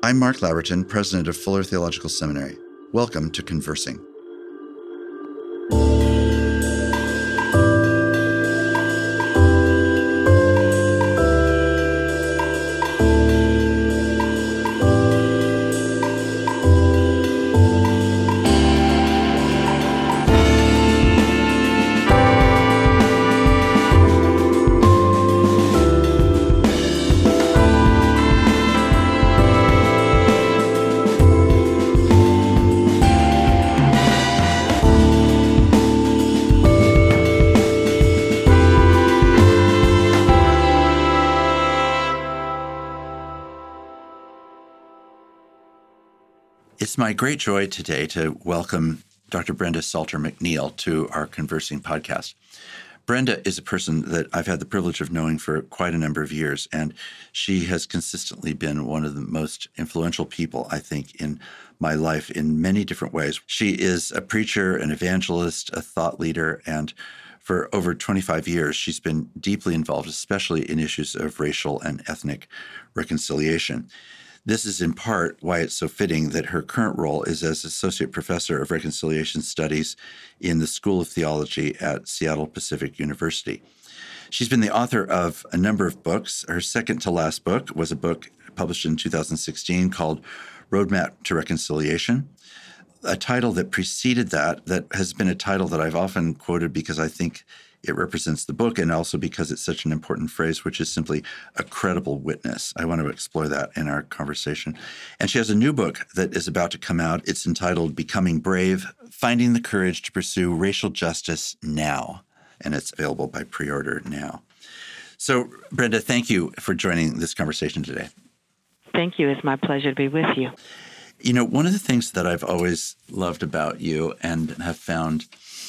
I'm Mark Laverton, president of Fuller Theological Seminary. Welcome to Conversing. It's my great joy today to welcome Dr. Brenda Salter McNeil to our Conversing podcast. Brenda is a person that I've had the privilege of knowing for quite a number of years, and she has consistently been one of the most influential people, I think, in my life in many different ways. She is a preacher, an evangelist, a thought leader, and for over 25 years, she's been deeply involved, especially in issues of racial and ethnic reconciliation. This is in part why it's so fitting that her current role is as Associate Professor of Reconciliation Studies in the School of Theology at Seattle Pacific University. She's been the author of a number of books. Her second to last book was a book published in 2016 called Roadmap to Reconciliation, a title that preceded that has been a title that I've often quoted because I think it represents the book and also because it's such an important phrase, which is simply a credible witness. I want to explore that in our conversation. And she has a new book that is about to come out. It's entitled Becoming Brave, Finding the Courage to Pursue Racial Justice Now. And it's available by pre-order now. So, Brenda, thank you for joining this conversation today. Thank you. It's my pleasure to be with you. You know, one of the things that I've always loved about you and have found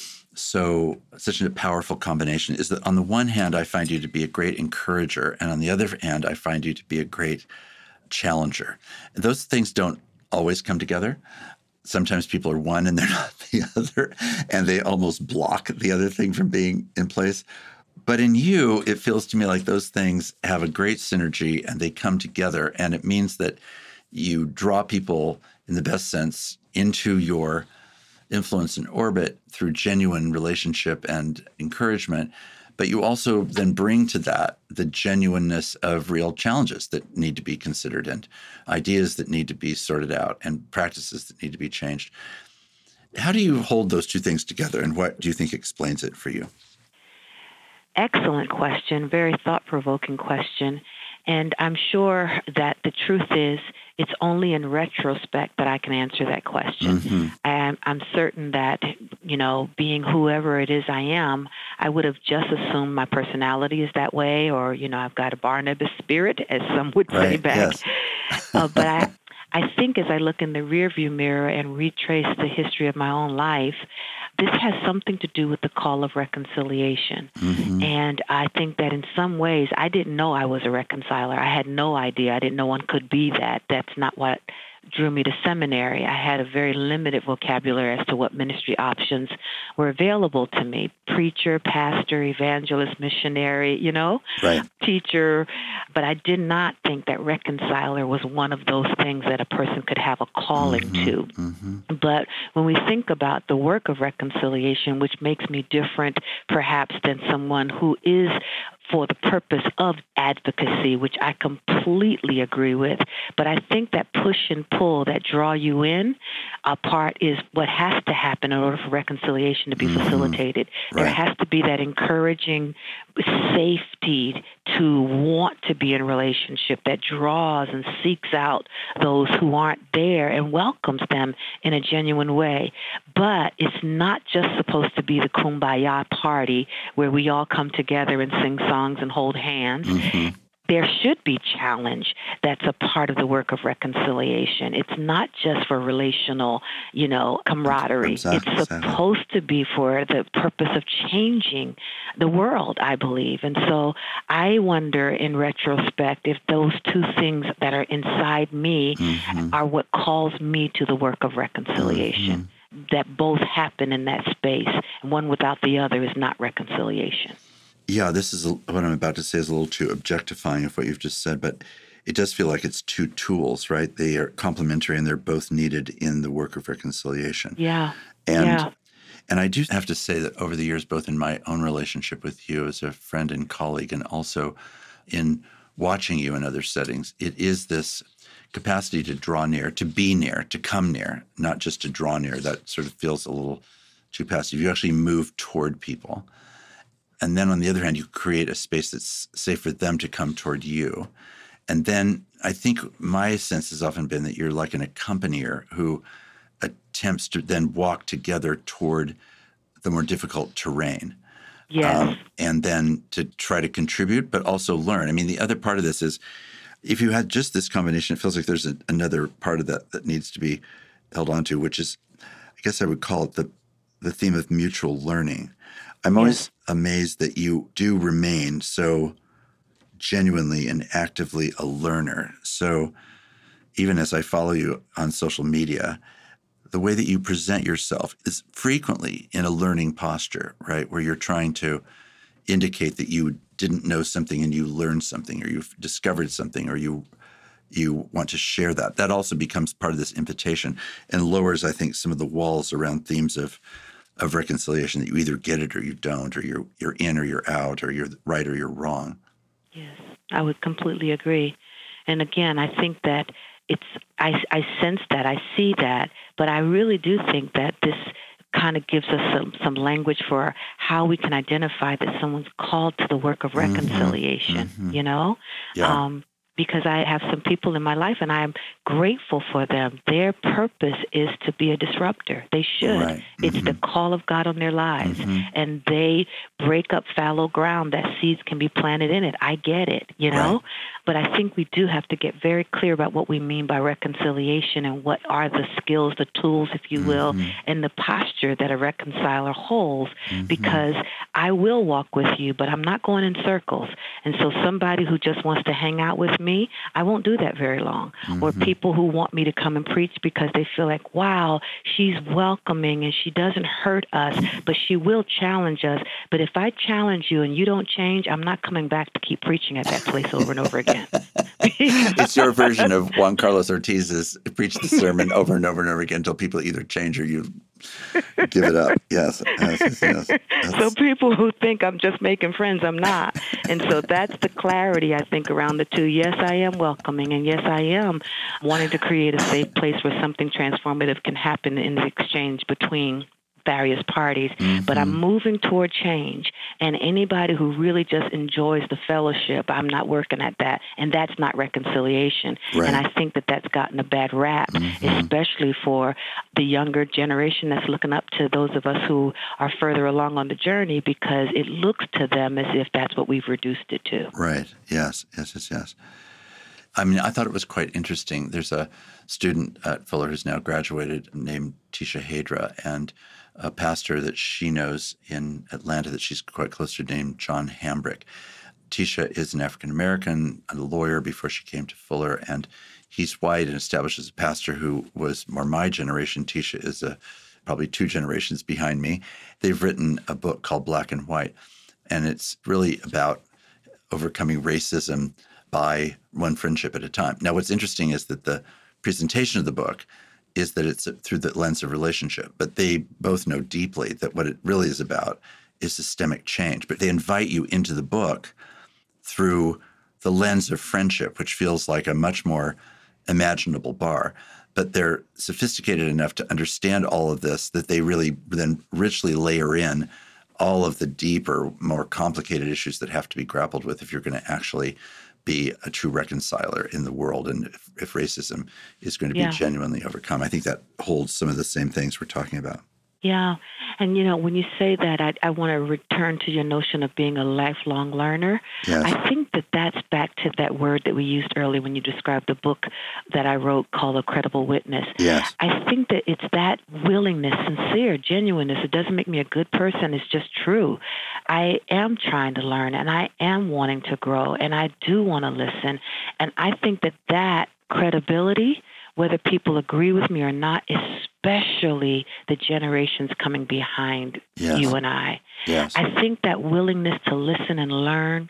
such a powerful combination is that on the one hand, I find you to be a great encourager, and on the other hand, I find you to be a great challenger. And those things don't always come together. Sometimes people are one and they're not the other, and they almost block the other thing from being in place. But in you, it feels to me like those things have a great synergy and they come together, and it means that you draw people in the best sense into your influence and orbit through genuine relationship and encouragement, but you also then bring to that the genuineness of real challenges that need to be considered and ideas that need to be sorted out and practices that need to be changed. How do you hold those two things together, and what do you think explains it for you? Excellent question, very thought-provoking question. And I'm sure that the truth is it's only in retrospect that I can answer that question. Mm-hmm. And I'm certain that, being whoever it is I am, I would have just assumed my personality is that way, or, I've got a Barnabas spirit, as some would say back. Yes. But I think as I look in the rearview mirror and retrace the history of my own life, this has something to do with the call of reconciliation. Mm-hmm. And I think that in some ways, I didn't know I was a reconciler. I had no idea. I didn't know one could be that. That's not what drew me to seminary. I had a very limited vocabulary as to what ministry options were available to me. Preacher, pastor, evangelist, missionary, Right. Teacher. But I did not think that reconciler was one of those things that a person could have a calling to. Mm-hmm. But when we think about the work of reconciliation, which makes me different perhaps than someone who is for the purpose of advocacy, which I completely agree with. But I think that push and pull that draw you in, a part is what has to happen in order for reconciliation to be facilitated. Right. There has to be that encouraging safety to want to be in a relationship that draws and seeks out those who aren't there and welcomes them in a genuine way. But it's not just supposed to be the kumbaya party where we all come together and sing songs and hold hands. Mm-hmm. There should be challenge that's a part of the work of reconciliation. It's not just for relational, camaraderie. Exactly. It's supposed to be for the purpose of changing the world, I believe. And so I wonder in retrospect if those two things that are inside me are what calls me to the work of reconciliation. That both happen in that space. And one without the other is not reconciliation. Yeah, this is what I'm about to say is a little too objectifying of what you've just said, but it does feel like it's two tools, right? They are complementary and they're both needed in the work of reconciliation. Yeah. And Yeah. and I do have to say that over the years, both in my own relationship with you as a friend and colleague, and also in watching you in other settings, it is this capacity to draw near, to be near, to come near, not just to draw near. That sort of feels a little too passive. You actually move toward people. And then on the other hand, you create a space that's safe for them to come toward you. And then I think my sense has often been that you're like an accompanier who attempts to then walk together toward the more difficult terrain. Yes. And then to try to contribute, but also learn. I mean, the other part of this is if you had just this combination, it feels like there's another part of that needs to be held onto, which is, I guess I would call it the theme of mutual learning. I'm always amazed that you do remain so genuinely and actively a learner. So even as I follow you on social media, the way that you present yourself is frequently in a learning posture, right? Where you're trying to indicate that you didn't know something and you learned something, or you've discovered something, or you want to share that. That also becomes part of this invitation and lowers, I think, some of the walls around themes of reconciliation, that you either get it or you don't, or you're in or you're out, or you're right or you're wrong. Yes, I would completely agree. And again, I think that I sense that, I see that, but I really do think that this kind of gives us some language for how we can identify that someone's called to the work of reconciliation, you know? Yeah. Because I have some people in my life, and I'm grateful for them. Their purpose is to be a disruptor. They should. Right. It's the call of God on their lives. And they break up fallow ground that seeds can be planted in it. I get it, you know? Right. But I think we do have to get very clear about what we mean by reconciliation and what are the skills, the tools, if you will, and the posture that a reconciler holds, because I will walk with you, but I'm not going in circles. And so somebody who just wants to hang out with me, I won't do that very long. Or people who want me to come and preach because they feel like, wow, she's welcoming and she doesn't hurt us, but she will challenge us. But if I challenge you and you don't change, I'm not coming back to keep preaching at that place over and over again. It's your version of Juan Carlos Ortiz's preach the sermon over and over and over again until people either change or you give it up. Yes. So people who think I'm just making friends, I'm not. And so that's the clarity, I think, around the two. Yes, I am welcoming, and yes, I am wanting to create a safe place where something transformative can happen in the exchange between various parties, but I'm moving toward change. And anybody who really just enjoys the fellowship, I'm not working at that. And that's not reconciliation. Right. And I think that that's gotten a bad rap, especially for the younger generation that's looking up to those of us who are further along on the journey, because it looks to them as if that's what we've reduced it to. Right. Yes. I mean, I thought it was quite interesting. There's a student at Fuller who's now graduated named Tisha Hadra, and a pastor that she knows in Atlanta that she's quite close to named John Hambrick. Tisha is an African-American, a lawyer before she came to Fuller, and he's white and established as a pastor who was more my generation. Tisha is probably 2 generations behind me. They've written a book called Black and White, and it's really about overcoming racism by one friendship at a time. Now, what's interesting is that the presentation of the book is that it's through the lens of relationship, but they both know deeply that what it really is about is systemic change. But they invite you into the book through the lens of friendship, which feels like a much more imaginable bar. But they're sophisticated enough to understand all of this that they really then richly layer in all of the deeper, more complicated issues that have to be grappled with if you're going to actually be a true reconciler in the world, and if racism is going to be genuinely overcome. I think that holds some of the same things we're talking about. Yeah. And, you know, when you say that, I want to return to your notion of being a lifelong learner. Yes. I think that that's back to that word that we used earlier when you described the book that I wrote called A Credible Witness. Yes. I think that it's that willingness, sincere, genuineness. It doesn't make me a good person. It's just true. I am trying to learn, and I am wanting to grow, and I do want to listen. And I think that credibility, whether people agree with me or not, especially the generations coming behind you and I. Yes. I think that willingness to listen and learn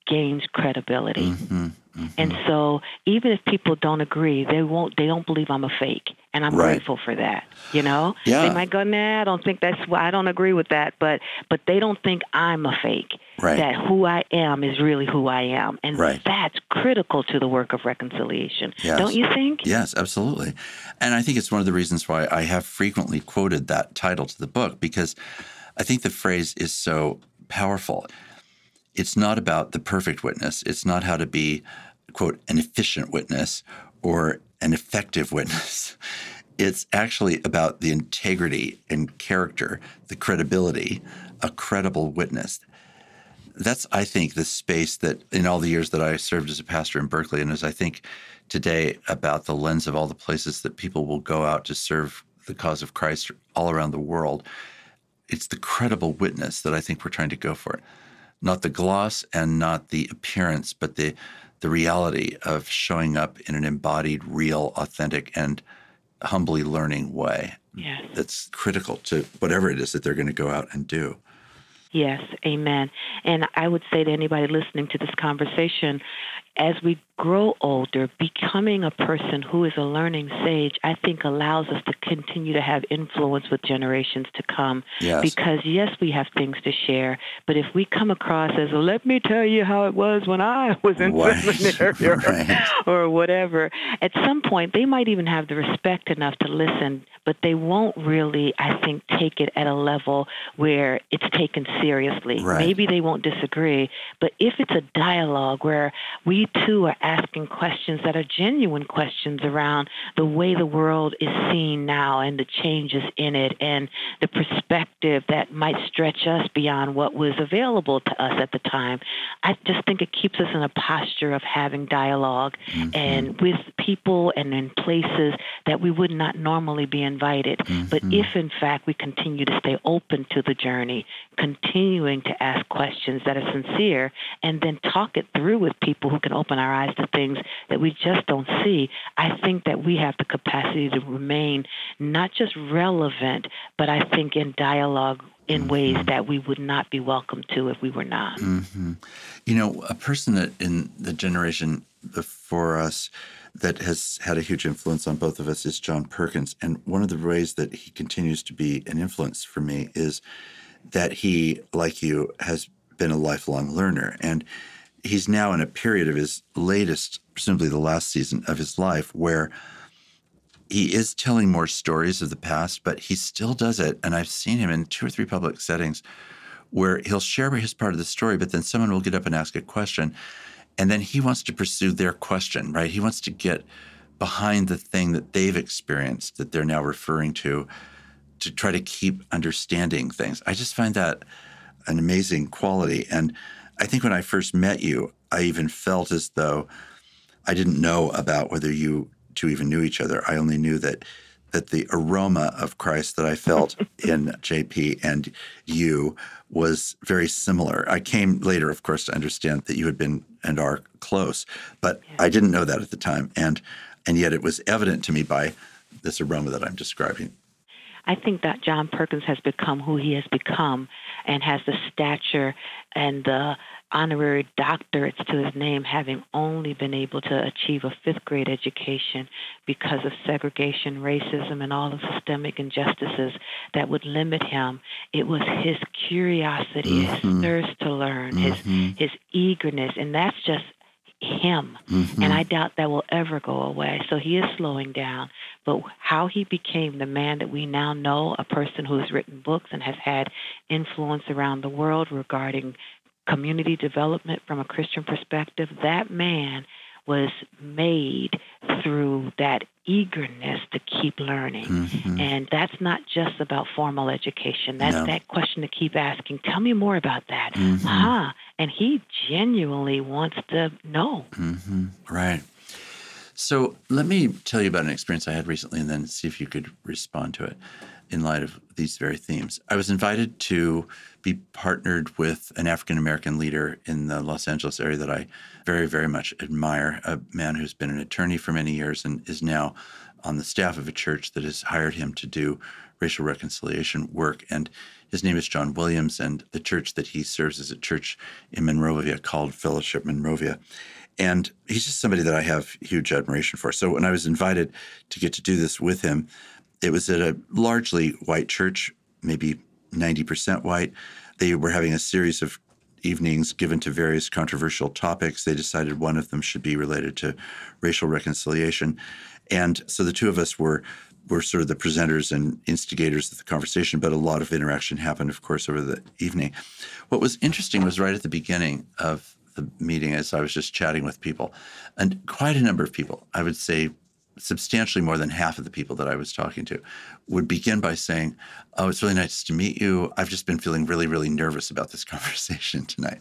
gains credibility. Mm-hmm. Mm-hmm. And so even if people don't agree, they don't believe I'm a fake. And I'm Right. grateful for that. You know, Yeah. they might go, nah, I don't think I don't agree with that. But they don't think I'm a fake. Right. That who I am is really who I am. And Right. that's critical to the work of reconciliation. Yes. Don't you think? Yes, absolutely. And I think it's one of the reasons why I have frequently quoted that title to the book, because I think the phrase is so powerful. It's not about the perfect witness. It's not how to be, quote, an efficient witness or an effective witness. It's actually about the integrity and character, the credibility, a credible witness. That's, I think, the space that in all the years that I served as a pastor in Berkeley, and as I think today about the lens of all the places that people will go out to serve the cause of Christ all around the world, it's the credible witness that I think we're trying to go for. Not the gloss and not the appearance, but the reality of showing up in an embodied, real, authentic, and humbly learning way. Yes. That's critical to whatever it is that they're going to go out and do. Yes, amen. And I would say to anybody listening to this conversation, as we grow older, becoming a person who is a learning sage, I think allows us to continue to have influence with generations to come. Yes. Because, yes, we have things to share, but if we come across as, let me tell you how it was when I was in seminary or whatever, at some point they might even have the respect enough to listen, but they won't really, I think, take it at a level where it's taken seriously. Right. Maybe they won't disagree, but if it's a dialogue where we too are asking questions that are genuine questions around the way the world is seen now and the changes in it and the perspective that might stretch us beyond what was available to us at the time, I just think it keeps us in a posture of having dialogue and with people and in places that we would not normally be invited. But if, in fact, we continue to stay open to the journey, continuing to ask questions that are sincere, and then talk it through with people who can open our eyes to things that we just don't see, I think that we have the capacity to remain not just relevant, but I think in dialogue in ways that we would not be welcome to if we were not. You know, a person that in the generation before us that has had a huge influence on both of us is John Perkins. And one of the ways that he continues to be an influence for me is that he, like you, has been a lifelong learner. And he's now in a period of his latest, presumably the last season of his life, where he is telling more stories of the past, but he still does it. And I've seen him in 2 or 3 public settings where he'll share his part of the story, but then someone will get up and ask a question. And then he wants to pursue their question, right? He wants to get behind the thing that they've experienced that they're now referring to try to keep understanding things. I just find that an amazing quality. And I think when I first met you, I even felt as though I didn't know about whether you two even knew each other. I only knew that the aroma of Christ that I felt in JP and you was very similar. I came later, of course, to understand that you had been and are close, but I didn't know that at the time. And yet it was evident to me by this aroma that I'm describing. I think that John Perkins has become who he has become and has the stature and the honorary doctorates to his name, having only been able to achieve a 5th grade education because of segregation, racism, and all the systemic injustices that would limit him. It was his curiosity, his thirst to learn, his eagerness, and that's just him. And I doubt that will ever go away. So he is slowing down. But how he became the man that we now know, a person who has written books and has had influence around the world regarding community development from a Christian perspective, that man was made through that eagerness to keep learning. And that's not just about formal education. That's that question to keep asking. Tell me more about that. And he genuinely wants to know. Right. So let me tell you about an experience I had recently and then see if you could respond to it in light of these very themes. I was invited to be partnered with an African-American leader in the Los Angeles area that I very, very much admire, a man who's been an attorney for many years and is now on the staff of a church that has hired him to do racial reconciliation work. And his name is John Williams, and the church that he serves is a church in Monrovia called Fellowship Monrovia. And he's just somebody that I have huge admiration for. So when I was invited to get to do this with him, it was at a largely white church, maybe 90% white. They were having a series of evenings given to various controversial topics. They decided one of them should be related to racial reconciliation. And so the two of us were sort of the presenters and instigators of the conversation, but a lot of interaction happened, of course, over the evening. What was interesting was right at the beginning of the meeting, as I was just chatting with people, and quite a number of people, I would say substantially more than half of the people that I was talking to, would begin by saying, "Oh, it's really nice to meet you. I've just been feeling really, really nervous about this conversation tonight."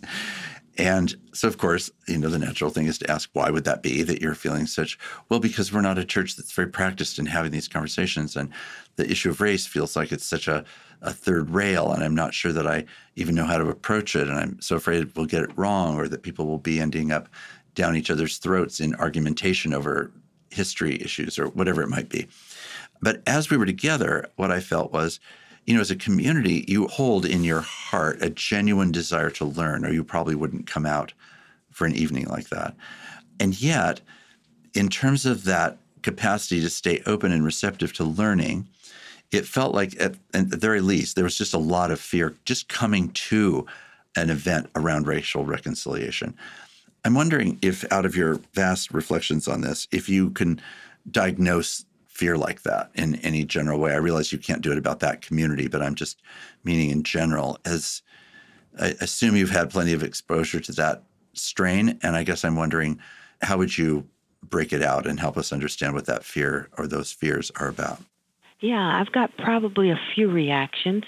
And so, of course, the natural thing is to ask, why would that be that you're feeling such? Well, because we're not a church that's very practiced in having these conversations. And the issue of race feels like it's such a third rail. And I'm not sure that I even know how to approach it. And I'm so afraid we'll get it wrong, or that people will be ending up down each other's throats in argumentation over history issues or whatever it might be. But as we were together, what I felt was, as a community, you hold in your heart a genuine desire to learn, or you probably wouldn't come out for an evening like that. And yet, in terms of that capacity to stay open and receptive to learning, it felt like at the very least, there was just a lot of fear just coming to an event around racial reconciliation. I'm wondering if, out of your vast reflections on this, if you can diagnose fear like that in any general way. I realize you can't do it about that community, but I'm just meaning in general, as I assume you've had plenty of exposure to that strain. And I guess I'm wondering, how would you break it out and help us understand what that fear or those fears are about? Yeah, I've got probably a few reactions.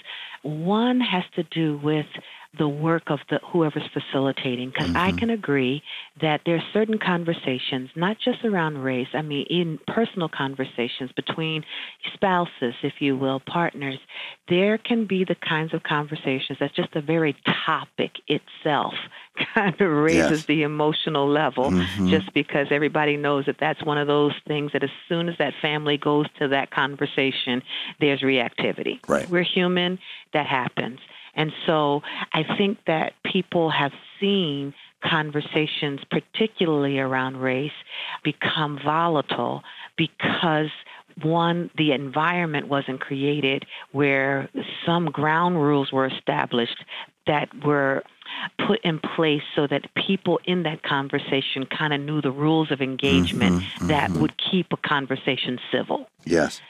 One has to do with the work of whoever's facilitating, because I can agree that there are certain conversations, not just around race, I mean, in personal conversations between spouses, if you will, partners, there can be the kinds of conversations that just the very topic itself kind of raises the emotional level, just because everybody knows that that's one of those things that as soon as that family goes to that conversation, there's reactivity. Right. We're human. That happens. And so I think that people have seen conversations, particularly around race, become volatile because, one, the environment wasn't created where some ground rules were established that were put in place so that people in that conversation kind of knew the rules of engagement that would keep a conversation civil. Yes.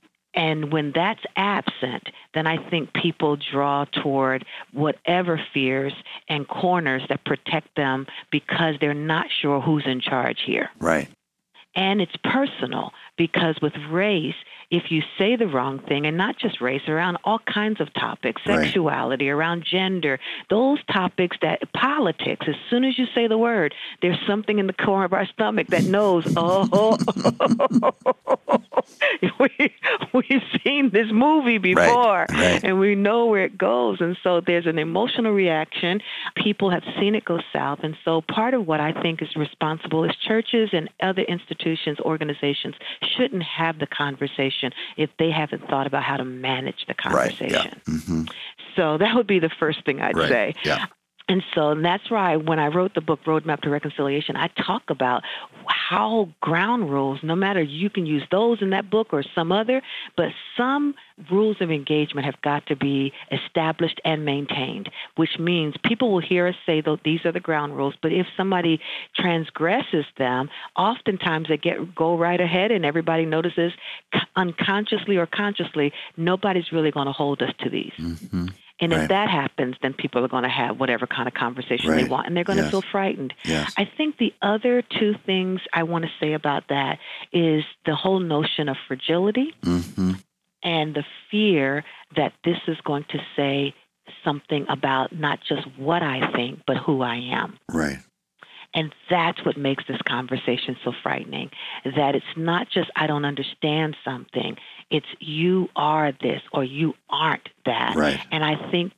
And when that's absent, then I think people draw toward whatever fears and corners that protect them because they're not sure who's in charge here. Right. And it's personal because with race, if you say the wrong thing, and not just race, around all kinds of topics, sexuality, around gender, those topics that politics, as soon as you say the word, there's something in the corner of our stomach that knows, we've seen this movie before, and we know where it goes. And so there's an emotional reaction. People have seen it go south. And so part of what I think is responsible is churches and other institutions, organizations shouldn't have the conversation if they haven't thought about how to manage the conversation. So that would be the first thing I'd say. Yeah. And so that's why when I wrote the book, Roadmap to Reconciliation, I talk about how ground rules, no matter you can use those in that book or some other, but some rules of engagement have got to be established and maintained, which means people will hear us say, though, these are the ground rules, but if somebody transgresses them, oftentimes they go right ahead and everybody notices unconsciously or consciously, nobody's really going to hold us to these. And if that happens, then people are going to have whatever kind of conversation they want, and they're going to feel frightened. I think the other two things I want to say about that is the whole notion of fragility and the fear that this is going to say something about not just what I think, but who I am. Right. And that's what makes this conversation so frightening, that it's not just I don't understand something. It's you are this or you aren't that. Right. And I think the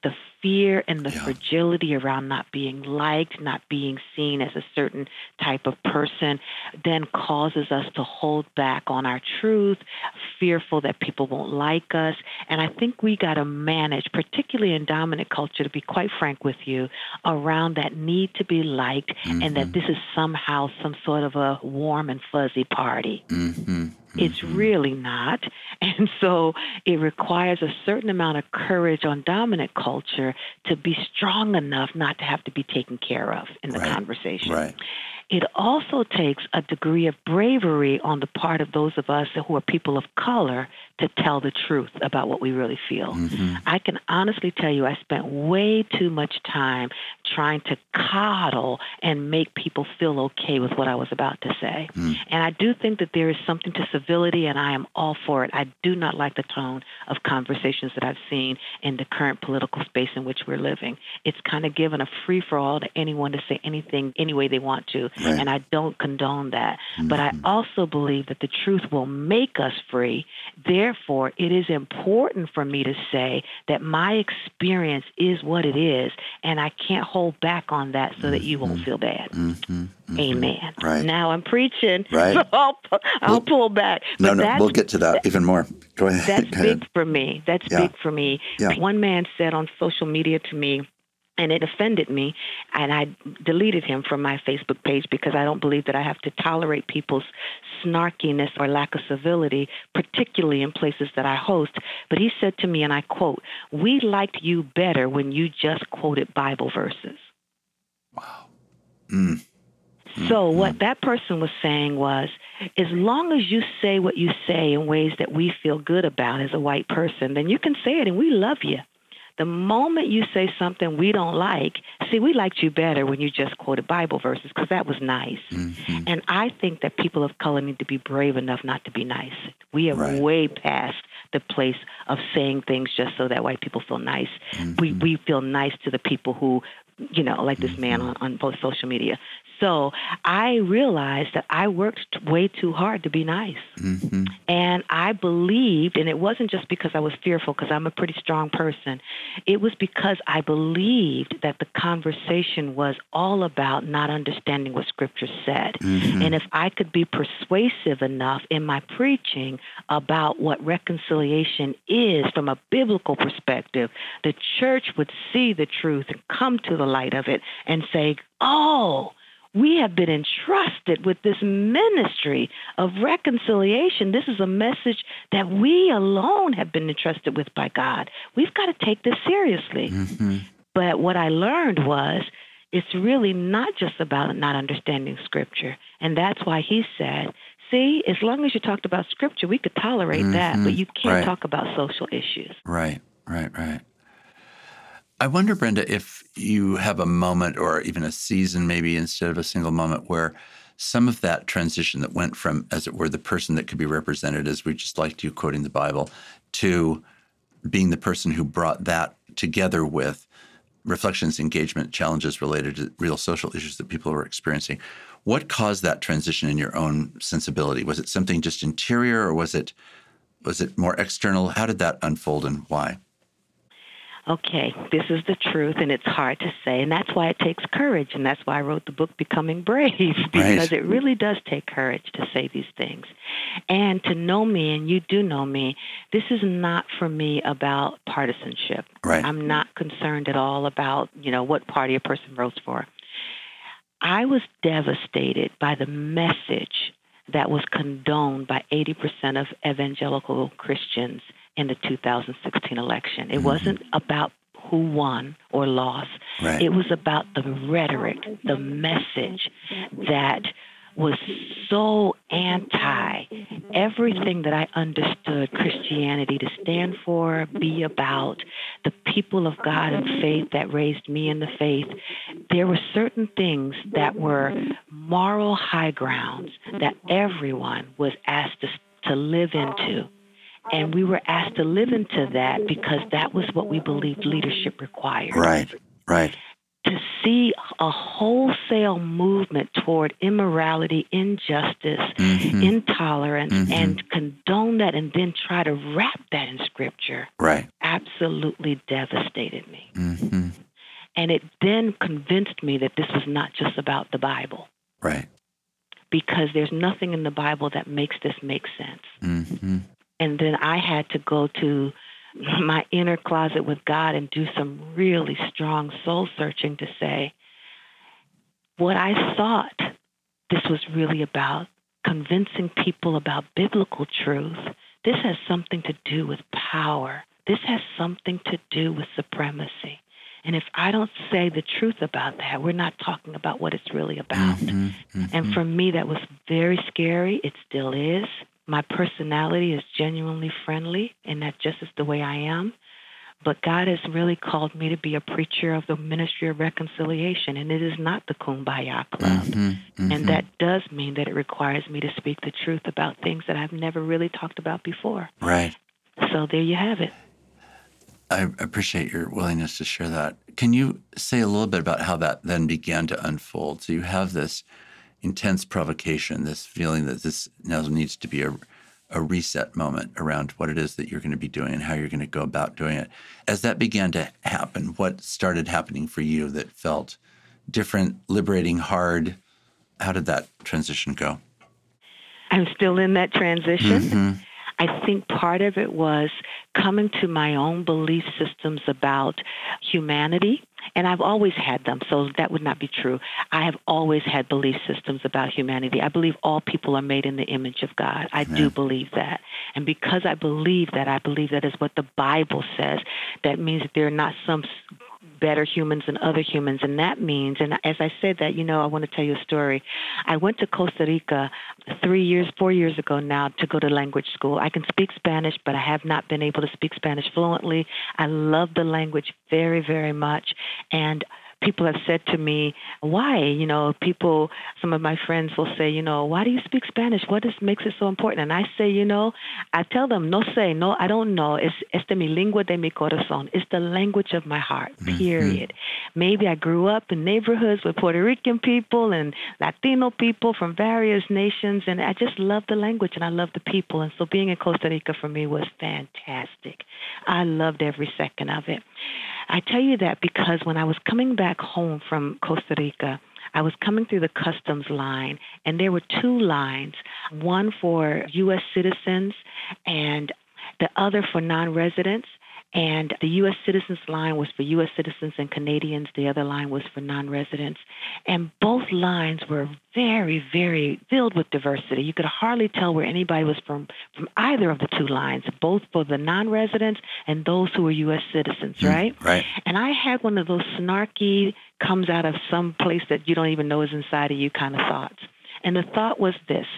fear and the Yeah. fragility around not being liked, not being seen as a certain type of person, then causes us to hold back on our truth, fearful that people won't like us. And I think we got to manage, particularly in dominant culture, to be quite frank with you, around that need to be liked and that this is somehow some sort of a warm and fuzzy party. It's really not. And so it requires a certain amount of courage on dominant culture to be strong enough not to have to be taken care of in the conversation. Right. It also takes a degree of bravery on the part of those of us who are people of color to tell the truth about what we really feel. I can honestly tell you I spent way too much time trying to coddle and make people feel okay with what I was about to say. And I do think that there is something to civility, and I am all for it. I do not like the tone of conversations that I've seen in the current political space in which we're living. It's kind of given a free-for-all to anyone to say anything any way they want to. Right. And I don't condone that. But I also believe that the truth will make us free. Therefore, it is important for me to say that my experience is what it is, and I can't hold back on that so that you won't feel bad. Amen. Right. Now I'm preaching, Right. so I'll pull back. No, But we'll get to that even more. Go ahead. that's Go ahead. big for me. That's Yeah. big for me. Yeah. One man said on social media to me, and it offended me, and I deleted him from my Facebook page because I don't believe that I have to tolerate people's snarkiness or lack of civility, particularly in places that I host. But he said to me, and I quote, "We liked you better when you just quoted Bible verses." Wow. So what that person was saying was, as long as you say what you say in ways that we feel good about as a white person, then you can say it and we love you. The moment you say something we don't like, see, we liked you better when you just quoted Bible verses because that was nice. And I think that people of color need to be brave enough not to be nice. We are way past the place of saying things just so that white people feel nice. We feel nice to the people who, you know, like this man on both social media. So I realized that I worked way too hard to be nice. And I believed, and it wasn't just because I was fearful, because I'm a pretty strong person. It was because I believed that the conversation was all about not understanding what Scripture said. And if I could be persuasive enough in my preaching about what reconciliation is from a biblical perspective, the church would see the truth and come to the light of it and say, oh, we have been entrusted with this ministry of reconciliation. This is a message that we alone have been entrusted with by God. We've got to take this seriously. But what I learned was it's really not just about not understanding Scripture. And that's why he said, see, as long as you talked about Scripture, we could tolerate that, but you can't talk about social issues. Right. I wonder, Brenda, if you have a moment or even a season, maybe instead of a single moment, where some of that transition that went from, as it were, the person that could be represented as we just liked you quoting the Bible, to being the person who brought that together with reflections, engagement, challenges related to real social issues that people were experiencing. What caused that transition in your own sensibility? Was it something just interior, or was it more external? How did that unfold, and why? Okay, this is the truth, and it's hard to say, and that's why it takes courage, and that's why I wrote the book, Becoming Brave, because it really does take courage to say these things. And to know me, and you do know me, this is not for me about partisanship. I'm not concerned at all about, what party a person votes for. I was devastated by the message that was condoned by 80% of evangelical Christians in the 2016 election. It wasn't about who won or lost. It was about the rhetoric, the message that was so anti everything that I understood Christianity to stand for, be about, the people of God and faith that raised me in the faith. There were certain things that were moral high grounds that everyone was asked to live into. And we were asked to live into that because that was what we believed leadership required. Right. to see a wholesale movement toward immorality, injustice, intolerance, and condone that and then try to wrap that in Scripture absolutely devastated me. And it then convinced me that this was not just about the Bible. Right. Because there's nothing in the Bible that makes this make sense. And then I had to go to my inner closet with God and do some really strong soul searching to say, what I thought this was really about, convincing people about biblical truth, this has something to do with power. This has something to do with supremacy. And if I don't say the truth about that, we're not talking about what it's really about. And for me, that was very scary. It still is. My personality is genuinely friendly, and that just is the way I am. But God has really called me to be a preacher of the ministry of reconciliation, and it is not the Kumbaya Club. And that does mean that it requires me to speak the truth about things that I've never really talked about before. Right. So there you have it. I appreciate your willingness to share that. Can you say a little bit about how that then began to unfold? So you have this intense provocation, this feeling that this now needs to be a reset moment around what it is that you're going to be doing and how you're going to go about doing it. As that began to happen, what started happening for you that felt different, liberating, hard? How did that transition go? I'm still in that transition. I think part of it was coming to my own belief systems about humanity, and I've always had them, so that would not be true. I have always had belief systems about humanity. I believe all people are made in the image of God. I do believe that. And because I believe that is what the Bible says. That means that there are not some better humans than other humans. And that means, and as I said that, I want to tell you a story. I went to Costa Rica 4 years ago now to go to language school. I can speak Spanish, but I have not been able to speak Spanish fluently. I love the language very, very much. And people have said to me, why? Some of my friends will say, why do you speak Spanish? What makes it so important? And I say, I tell them, no, I don't know. Es de mi lengua de mi corazón. It's the language of my heart, period. Maybe I grew up in neighborhoods with Puerto Rican people and Latino people from various nations, and I just love the language and I love the people. And so being in Costa Rica for me was fantastic. I loved every second of it. I tell you that because when I was coming back home from Costa Rica, I was coming through the customs line, and there were 2 lines, one for U.S. citizens and the other for non-residents. And the U.S. citizens line was for U.S. citizens and Canadians. The other line was for non-residents. And both lines were very, very filled with diversity. You could hardly tell where anybody was from either of the 2 lines, both for the non-residents and those who were U.S. citizens, right? Right. And I had one of those snarky, comes out of some place that you don't even know is inside of you kind of thoughts. And the thought was this,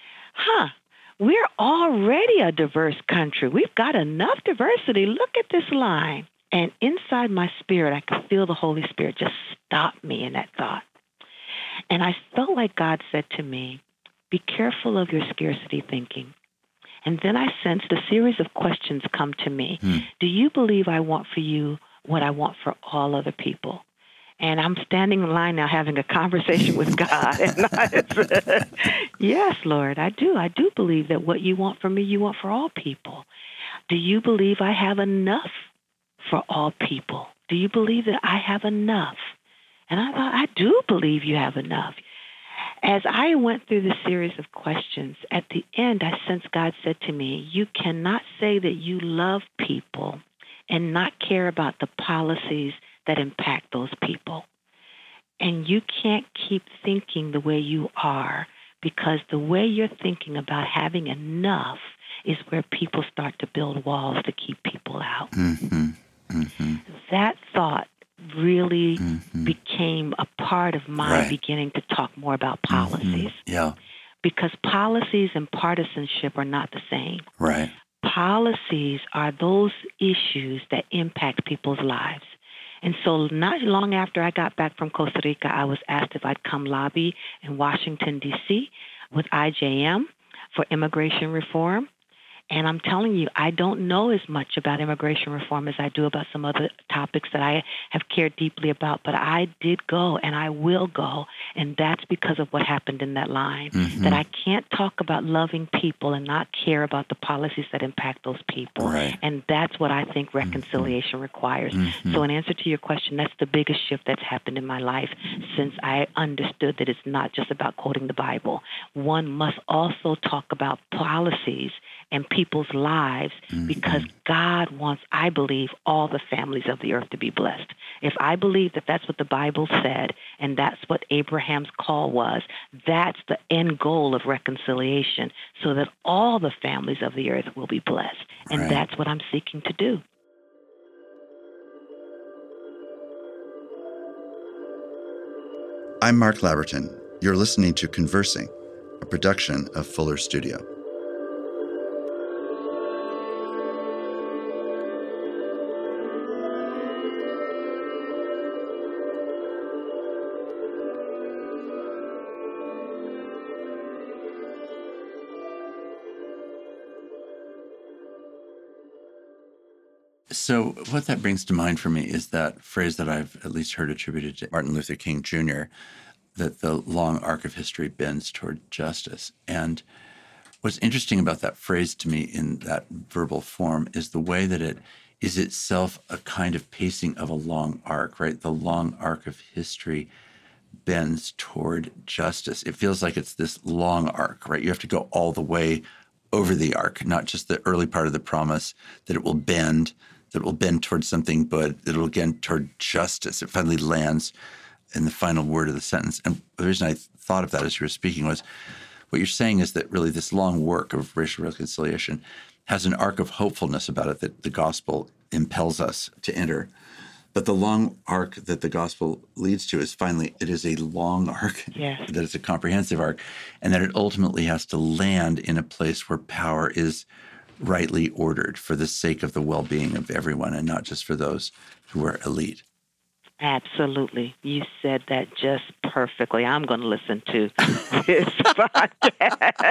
we're already a diverse country. We've got enough diversity. Look at this line. And inside my spirit, I could feel the Holy Spirit just stop me in that thought. And I felt like God said to me, be careful of your scarcity thinking. And then I sensed a series of questions come to me. Do you believe I want for you what I want for all other people? And I'm standing in line now having a conversation with God. And I said, yes, Lord, I do. I do believe that what you want for me, you want for all people. Do you believe I have enough for all people? Do you believe that I have enough? And I thought, I do believe you have enough. As I went through the series of questions, at the end, I sensed God said to me, you cannot say that you love people and not care about the policies that impact those people. And you can't keep thinking the way you are, because the way you're thinking about having enough is where people start to build walls to keep people out. That thought really became a part of my beginning to talk more about policies. Yeah. Because policies and partisanship are not the same. Right. Policies are those issues that impact people's lives. And so not long after I got back from Costa Rica, I was asked if I'd come lobby in Washington, D.C. with IJM for immigration reform. And I'm telling you, I don't know as much about immigration reform as I do about some other topics that I have cared deeply about. But I did go, and I will go. And that's because of what happened in that line, that I can't talk about loving people and not care about the policies that impact those people. Right. And that's what I think reconciliation requires. So in answer to your question, that's the biggest shift that's happened in my life since I understood that it's not just about quoting the Bible. One must also talk about policies and people's lives because God wants, I believe, all the families of the earth to be blessed. If I believe that that's what the Bible said and that's what Abraham's call was, that's the end goal of reconciliation so that all the families of the earth will be blessed. And Right. that's what I'm seeking to do. I'm Mark Labberton. You're listening to Conversing, a production of Fuller Studio. So what that brings to mind for me is that phrase that I've at least heard attributed to Martin Luther King Jr., that the long arc of history bends toward justice. And what's interesting about that phrase to me in that verbal form is the way that it is itself a kind of pacing of a long arc, right? The long arc of history bends toward justice. It feels like it's this long arc, right? You have to go all the way over the arc, not just the early part of the promise that it will bend, towards something, but it'll again toward justice. It finally lands in the final word of the sentence. And the reason I thought of that as you were speaking was what you're saying is that really this long work of racial reconciliation has an arc of hopefulness about it that the gospel impels us to enter. But the long arc that the gospel leads to is finally, it is a long arc, Yes. that it's a comprehensive arc, and that it ultimately has to land in a place where power is rightly ordered for the sake of the well-being of everyone and not just for those who are elite. Absolutely. You said that just perfectly. I'm going to listen to this podcast.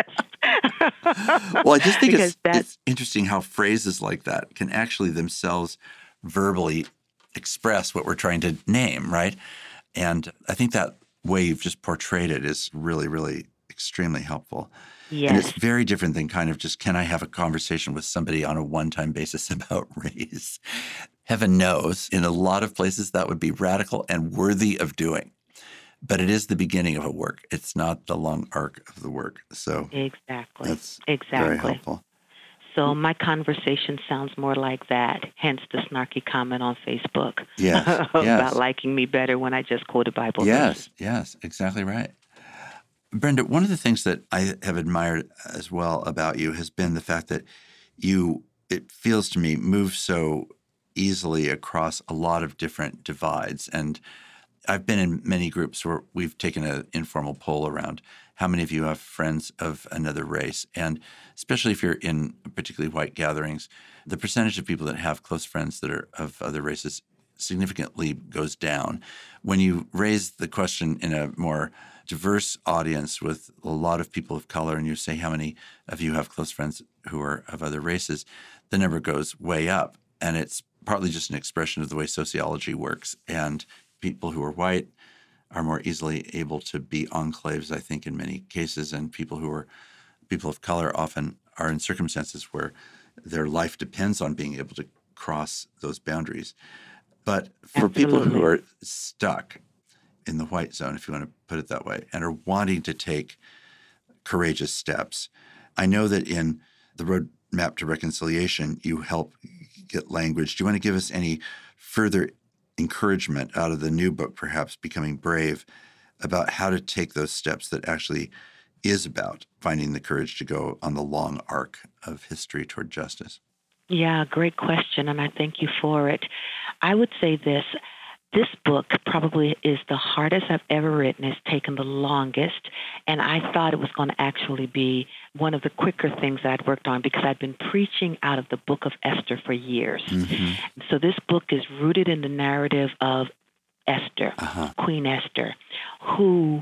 Well, I just think Because it's interesting how phrases like that can actually themselves verbally express what we're trying to name, right? And I think that way you've just portrayed it is really, really extremely helpful. Yes. And it's very different than kind of just, can I have a conversation with somebody on a one-time basis about race? Heaven knows, in a lot of places that would be radical and worthy of doing. But it is the beginning of a work. It's not the long arc of the work. So Exactly. that's Exactly. very helpful. So my conversation sounds more like that, hence the snarky comment on Facebook Yes, about yes. liking me better when I just quoted Bible verses. Yes, exactly right. Brenda, one of the things that I have admired as well about you has been the fact that you, it feels to me, move so easily across a lot of different divides. And I've been in many groups where we've taken an informal poll around how many of you have friends of another race. And especially if you're in particularly white gatherings, the percentage of people that have close friends that are of other races significantly goes down. When you raise the question in a more diverse audience with a lot of people of color and you say how many of you have close friends who are of other races, the number goes way up. And it's partly just an expression of the way sociology works. And people who are white are more easily able to be enclaves, I think, in many cases. And people who are people of color often are in circumstances where their life depends on being able to cross those boundaries. But for people who are stuck in the white zone, if you want to put it that way, and are wanting to take courageous steps, I know that in the Roadmap to Reconciliation, you help get language. Do you want to give us any further encouragement out of the new book, perhaps Becoming Brave, about how to take those steps that actually is about finding the courage to go on the long arc of history toward justice? Yeah, great question, and I thank you for it. I would say this. This book probably is the hardest I've ever written. It's taken the longest, and I thought it was going to actually be one of the quicker things that I'd worked on because I'd been preaching out of the book of Esther for years. Mm-hmm. So this book is rooted in the narrative of Esther, Queen Esther, who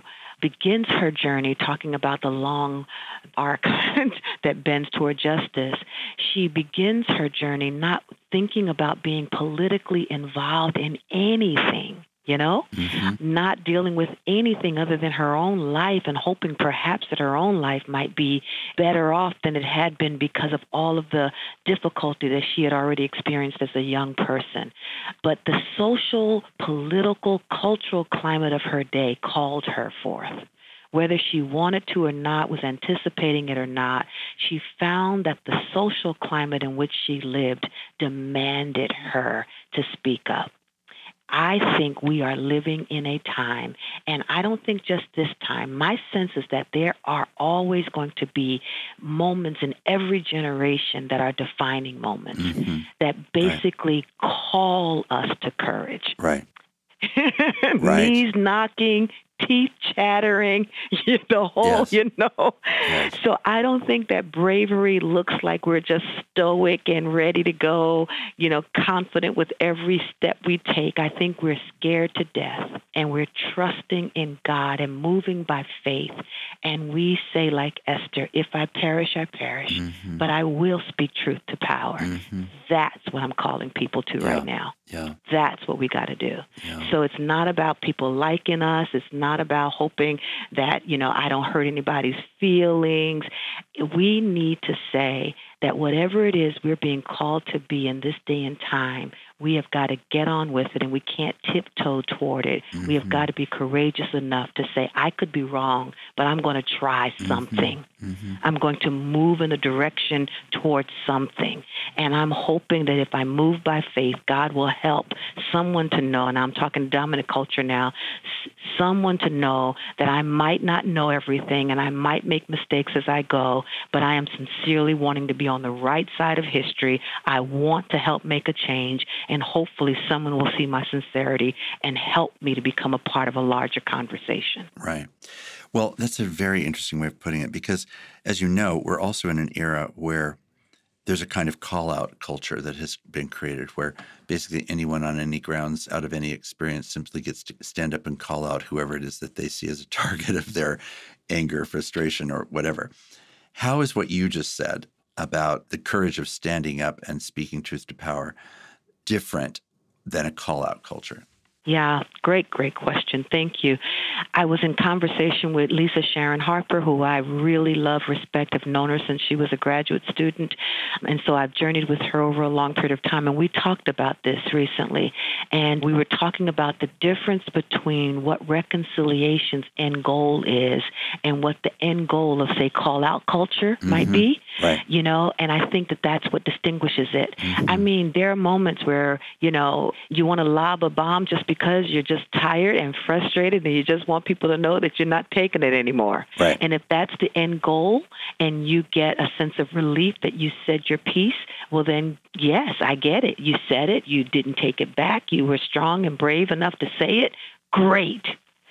begins her journey talking about the long arc that bends toward justice. She begins her journey not thinking about being politically involved in anything, not dealing with anything other than her own life and hoping perhaps that her own life might be better off than it had been because of all of the difficulty that she had already experienced as a young person. But the social, political, cultural climate of her day called her forth. Whether she wanted to or not, was anticipating it or not, she found that the social climate in which she lived demanded her to speak up. I think we are living in a time, and I don't think just this time. My sense is that there are always going to be moments in every generation that are defining moments that basically call us to courage. Right. Knees knocking, teeth chattering, the whole, Yes. So I don't think that bravery looks like we're just stoic and ready to go, confident with every step we take. I think we're scared to death and we're trusting in God and moving by faith. And we say, like Esther, if I perish, I perish, but I will speak truth to power. That's what I'm calling people to right now. Yeah. That's what we got to do. Yeah. So it's not about people liking us. It's not about hoping that, I don't hurt anybody's feelings. We need to say that whatever it is we're being called to be in this day and time, we have got to get on with it, and we can't tiptoe toward it. We have got to be courageous enough to say, I could be wrong, but I'm going to try something. I'm going to move in a direction towards something. And I'm hoping that if I move by faith, God will help someone to know, and I'm talking dominant culture now, someone to know that I might not know everything and I might make mistakes as I go, but I am sincerely wanting to be on the right side of history. I want to help make a change, and hopefully someone will see my sincerity and help me to become a part of a larger conversation. Right. Well, that's a very interesting way of putting it because, as you know, we're also in an era where there's a kind of call-out culture that has been created where basically anyone on any grounds out of any experience simply gets to stand up and call out whoever it is that they see as a target of their anger, frustration, or whatever. How is what you just said about the courage of standing up and speaking truth to power different than a call-out culture? Yeah, great question. Thank you. I was in conversation with Lisa Sharon Harper, who I really love, respect, have known her since she was a graduate student. And so I've journeyed with her over a long period of time. And we talked about this recently. And we were talking about the difference between what reconciliation's end goal is and what the end goal of, say, call-out culture might be. Right. And I think that that's what distinguishes it. I mean, there are moments where, you want to lob a bomb just because you're just tired and frustrated and you just want people to know that you're not taking it anymore. Right. And if that's the end goal and you get a sense of relief that you said your piece, well then, yes, I get it. You said it. You didn't take it back. You were strong and brave enough to say it. Great.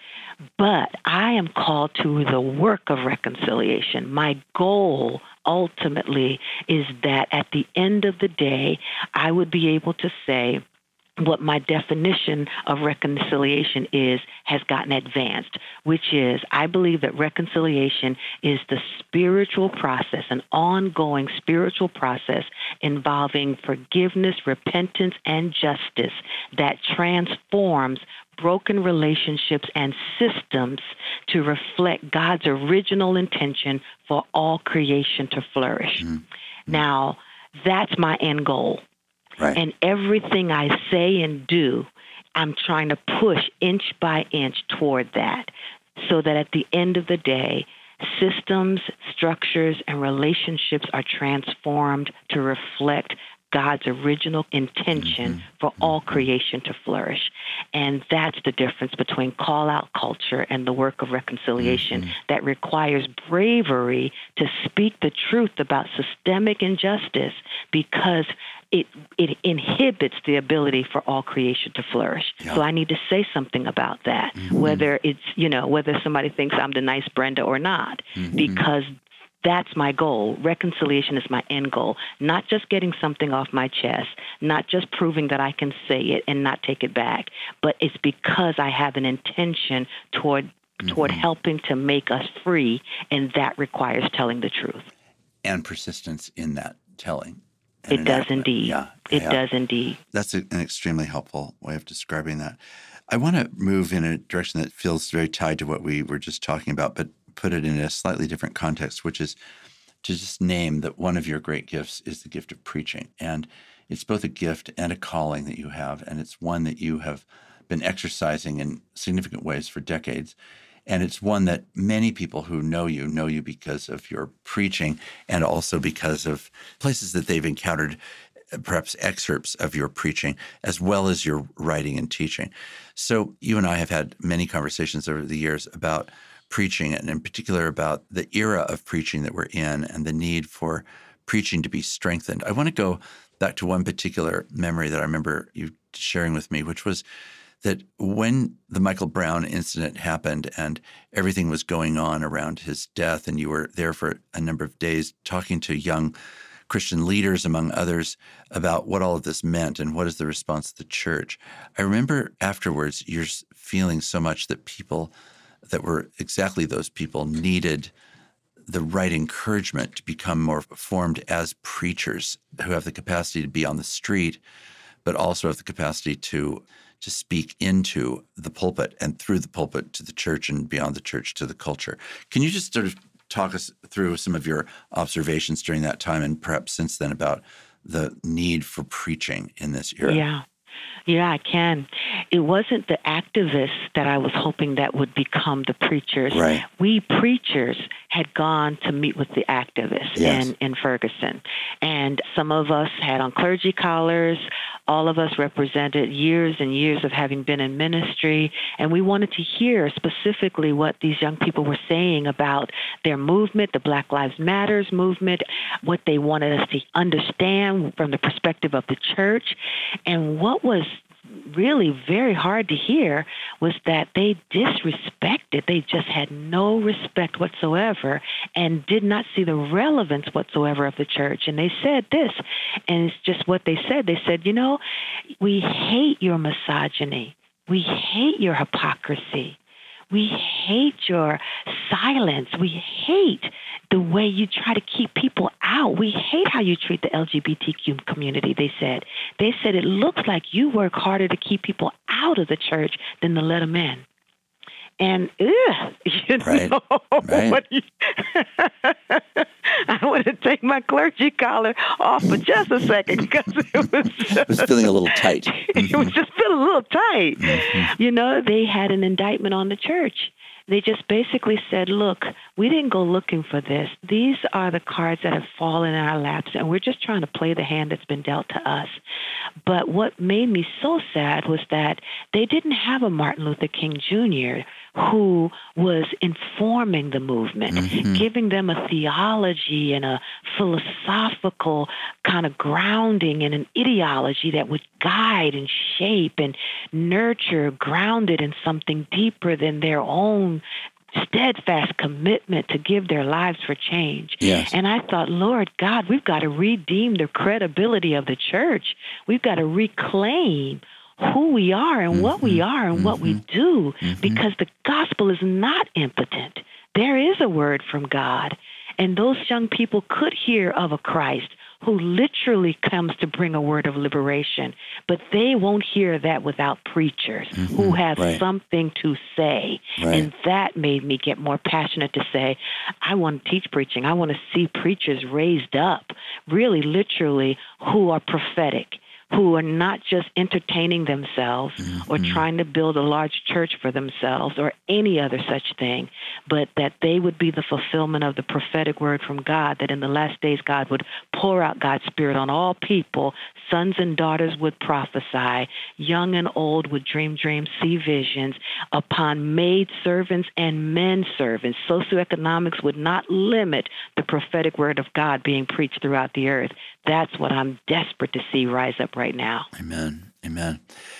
But I am called to the work of reconciliation. My goal ultimately is that at the end of the day, I would be able to say, what my definition of reconciliation is has gotten advanced, which is I believe that reconciliation is the spiritual process, an ongoing spiritual process involving forgiveness, repentance, and justice that transforms broken relationships and systems to reflect God's original intention for all creation to flourish. Now, that's my end goal. Right. And everything I say and do, I'm trying to push inch by inch toward that so that at the end of the day, systems, structures, and relationships are transformed to reflect God's original intention for all creation to flourish. And that's the difference between call-out culture and the work of reconciliation that requires bravery to speak the truth about systemic injustice because it inhibits the ability for all creation to flourish. Yeah. So I need to say something about that, whether it's, whether somebody thinks I'm the nice Brenda or not, because that's my goal. Reconciliation is my end goal, not just getting something off my chest, not just proving that I can say it and not take it back, but it's because I have an intention toward toward helping to make us free, and that requires telling the truth. And persistence in that telling. It does indeed. It does indeed. That's an extremely helpful way of describing that. I want to move in a direction that feels very tied to what we were just talking about, but put it in a slightly different context, which is to just name that one of your great gifts is the gift of preaching. And it's both a gift and a calling that you have, and it's one that you have been exercising in significant ways for decades. And it's one that many people who know you because of your preaching and also because of places that they've encountered, perhaps excerpts of your preaching, as well as your writing and teaching. So you and I have had many conversations over the years about preaching, and in particular about the era of preaching that we're in and the need for preaching to be strengthened. I want to go back to one particular memory that I remember you sharing with me, which was that when the Michael Brown incident happened and everything was going on around his death, and you were there for a number of days talking to young Christian leaders, among others, about what all of this meant and what is the response of the church, I remember afterwards you're feeling so much that people that were exactly those people needed the right encouragement to become more formed as preachers who have the capacity to be on the street, but also have the capacity to speak into the pulpit and through the pulpit to the church and beyond the church to the culture. Can you just sort of talk us through some of your observations during that time and perhaps since then about the need for preaching in this era? Yeah, I can. It wasn't the activists that I was hoping that would become the preachers. Right. We preachers had gone to meet with the activists in Ferguson. And some of us had on clergy collars. All of us represented years and years of having been in ministry. And we wanted to hear specifically what these young people were saying about their movement, the Black Lives Matters movement, what they wanted us to understand from the perspective of the church. And what was really very hard to hear was that they disrespected. They just had no respect whatsoever and did not see the relevance whatsoever of the church. And they said this, and it's just what they said. They said, we hate your misogyny. We hate your hypocrisy. We hate your silence. We hate the way you try to keep people out. We hate how you treat the LGBTQ community, they said. They said it looks like you work harder to keep people out of the church than to let them in. And Right. I want to take my clergy collar off for just a second because it was feeling a little tight. It was just feeling a little tight. Mm-hmm. They had an indictment on the church. They just basically said, look, we didn't go looking for this. These are the cards that have fallen in our laps, and we're just trying to play the hand that's been dealt to us. But what made me so sad was that they didn't have a Martin Luther King Jr. who was informing the movement, giving them a theology and a philosophical kind of grounding and an ideology that would guide and shape and nurture, grounded in something deeper than their own steadfast commitment to give their lives for change. Yes. And I thought, Lord God, we've got to redeem the credibility of the church. We've got to reclaim who we are and what we are and what we do, because the gospel is not impotent. There is a word from God. And those young people could hear of a Christ who literally comes to bring a word of liberation, but they won't hear that without preachers who have something to say. Right. And that made me get more passionate to say, I want to teach preaching. I want to see preachers raised up, really literally, who are prophetic, who are not just entertaining themselves or trying to build a large church for themselves or any other such thing, but that they would be the fulfillment of the prophetic word from God, that in the last days God would pour out God's Spirit on all people. Sons and daughters would prophesy. Young and old would dream dreams, see visions. Upon maid servants and men servants, socioeconomics would not limit the prophetic word of God being preached throughout the earth. That's what I'm desperate to see rise up right now. Amen. Amen.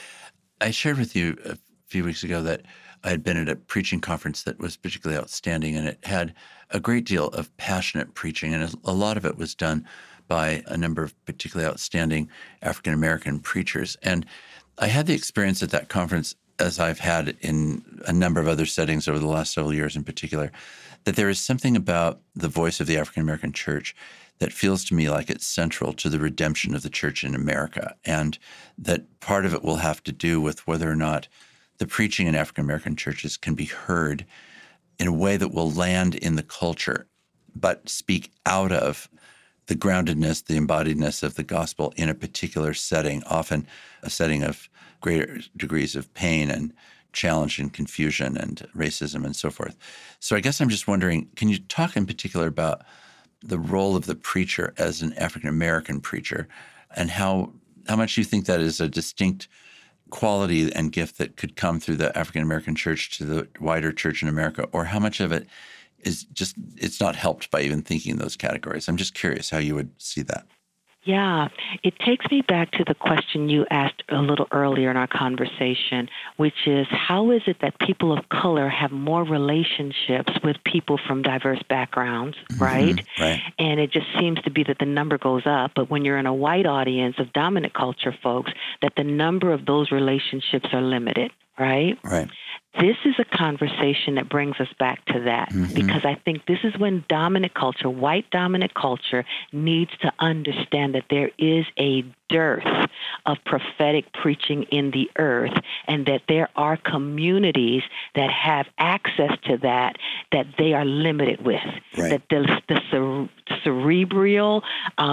I shared with you a few weeks ago that I had been at a preaching conference that was particularly outstanding, and it had a great deal of passionate preaching, and a lot of it was done by a number of particularly outstanding African-American preachers. And I had the experience at that conference as I've had in a number of other settings over the last several years in particular, that there is something about the voice of the African American church that feels to me like it's central to the redemption of the church in America, and that part of it will have to do with whether or not the preaching in African American churches can be heard in a way that will land in the culture, but speak out of the groundedness, the embodiedness of the gospel in a particular setting, often a setting of greater degrees of pain and challenge and confusion and racism and so forth. So I guess I'm just wondering, can you talk in particular about the role of the preacher as an African-American preacher and how much you think that is a distinct quality and gift that could come through the African-American church to the wider church in America, or how much of it is just, it's not helped by even thinking in those categories? I'm just curious how you would see that. Yeah, it takes me back to the question you asked a little earlier in our conversation, which is how is it that people of color have more relationships with people from diverse backgrounds, right? Right. And it just seems to be that the number goes up. But when you're in a white audience of dominant culture folks, that the number of those relationships are limited, right? Right. This is a conversation that brings us back to that, because I think this is when dominant culture, white dominant culture, needs to understand that there is a dearth of prophetic preaching in the earth, and that there are communities that have access to that they are limited with. Right. That the cerebral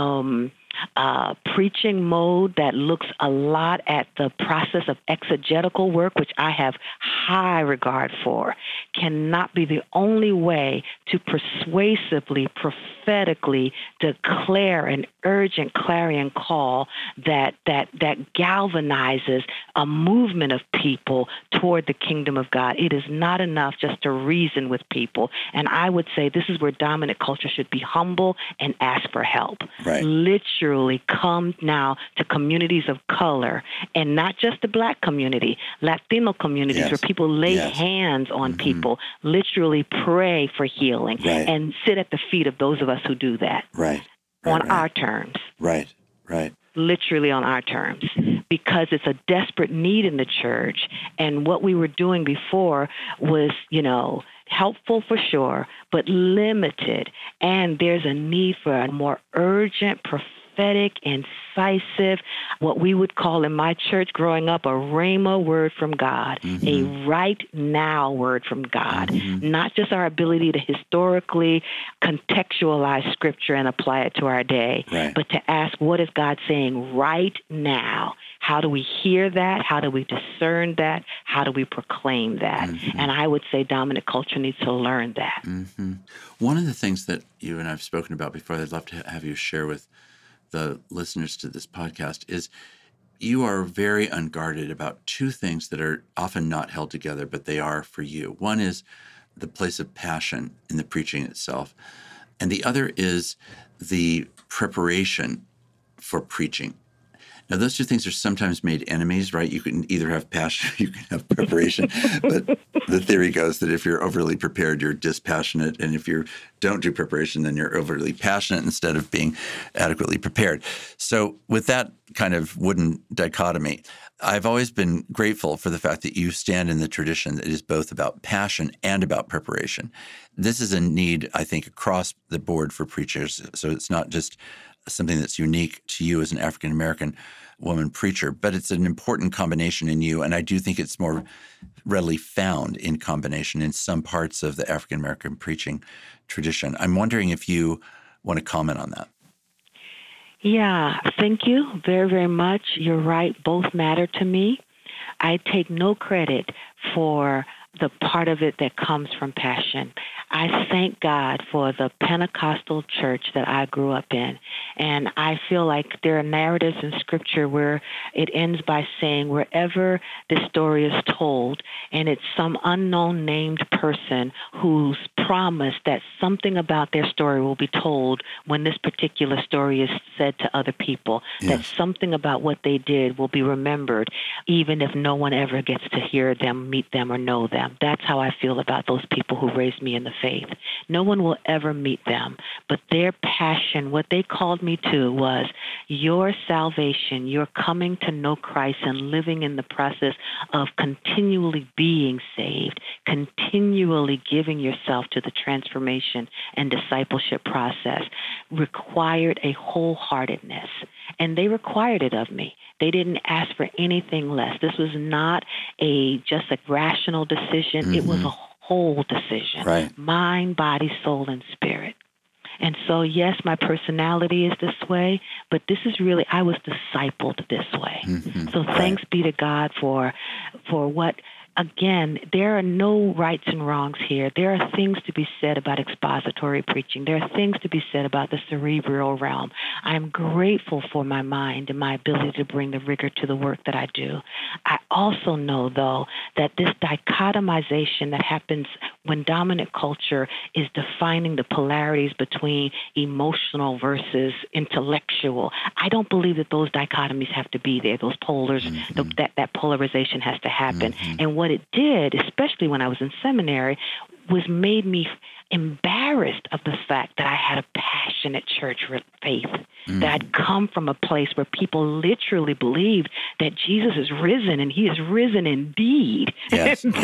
preaching mode that looks a lot at the process of exegetical work, which I have high regard for, cannot be the only way to persuasively, prophetically declare an urgent clarion call that galvanizes a movement of people toward the kingdom of God. It is not enough just to reason with people. And I would say this is where dominant culture should be humble and ask for help. Right. Literally come now to communities of color, and not just the Black community, Latino communities, where people lay hands on people, literally pray for healing, and sit at the feet of those of us who do that. On our terms. Literally on our terms, because it's a desperate need in the church. And what we were doing before was, helpful for sure, but limited. And there's a need for a more urgent, prophetic, incisive, what we would call in my church growing up, a rhema word from God, a right now word from God, not just our ability to historically contextualize Scripture and apply it to our day, but to ask, what is God saying right now? How do we hear that? How do we discern that? How do we proclaim that? And I would say dominant culture needs to learn that. One of the things that you and I have spoken about before, I'd love to have you share with the listeners to this podcast, is you are very unguarded about two things that are often not held together, but they are for you. One is the place of passion in the preaching itself, and the other is the preparation for preaching. Now, those two things are sometimes made enemies, right? You can either have passion, you can have preparation. But the theory goes that if you're overly prepared, you're dispassionate. And if you don't do preparation, then you're overly passionate instead of being adequately prepared. So with that kind of wooden dichotomy, I've always been grateful for the fact that you stand in the tradition that is both about passion and about preparation. This is a need, I think, across the board for preachers. So it's not just something that's unique to you as an African-American woman preacher, but it's an important combination in you. And I do think it's more readily found in combination in some parts of the African-American preaching tradition. I'm wondering if you want to comment on that. Yeah, thank you very, very much. You're right. Both matter to me. I take no credit for the part of it that comes from passion. I thank God for the Pentecostal church that I grew up in. And I feel like there are narratives in Scripture where it ends by saying wherever this story is told, and it's some unknown named person who's promised that something about their story will be told when this particular story is said to other people, that something about what they did will be remembered, even if no one ever gets to hear them, meet them, or know them. That's how I feel about those people who raised me in the faith. No one will ever meet them, but their passion, what they called me 22 was your salvation, your coming to know Christ and living in the process of continually being saved, continually giving yourself to the transformation and discipleship process required a wholeheartedness. And they required it of me. They didn't ask for anything less. This was not just a rational decision. Mm-hmm. It was a whole decision. Right. Mind, body, soul, and spirit. And so, yes, my personality is this way, but this is really, I was discipled this way. Mm-hmm. So thanks be to God for what, again, there are no rights and wrongs here. There are things to be said about expository preaching. There are things to be said about the cerebral realm. I am grateful for my mind and my ability to bring the rigor to the work that I do. I also know, though, that this dichotomization that happens when dominant culture is defining the polarities between emotional versus intellectual, I don't believe that those dichotomies have to be there. Those polars, mm-hmm. that polarization has to happen. Mm-hmm. And what it did, especially when I was in seminary, was made me embarrassed of the fact that I had a passionate church faith, that I'd come from a place where people literally believed that Jesus is risen, and he is risen indeed. Yes. And